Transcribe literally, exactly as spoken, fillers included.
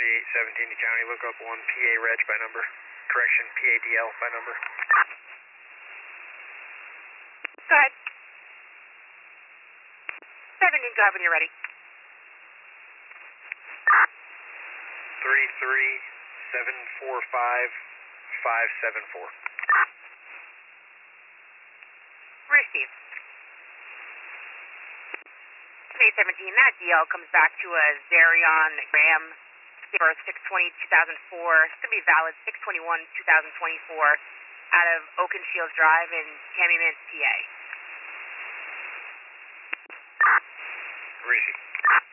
seventy-eight seventeen to county. Look up one P A reg by number. Correction, P A D L by number. Go ahead. seventeen, go ahead when you're ready. three three seven four five five seven four. Received. eight seventeen, that D L comes back to a Zerion Ram for six twenty two thousand four. It's going to be valid six twenty-one two thousand twenty-four out of Oaken Shields Drive in Calumet, P A. Received.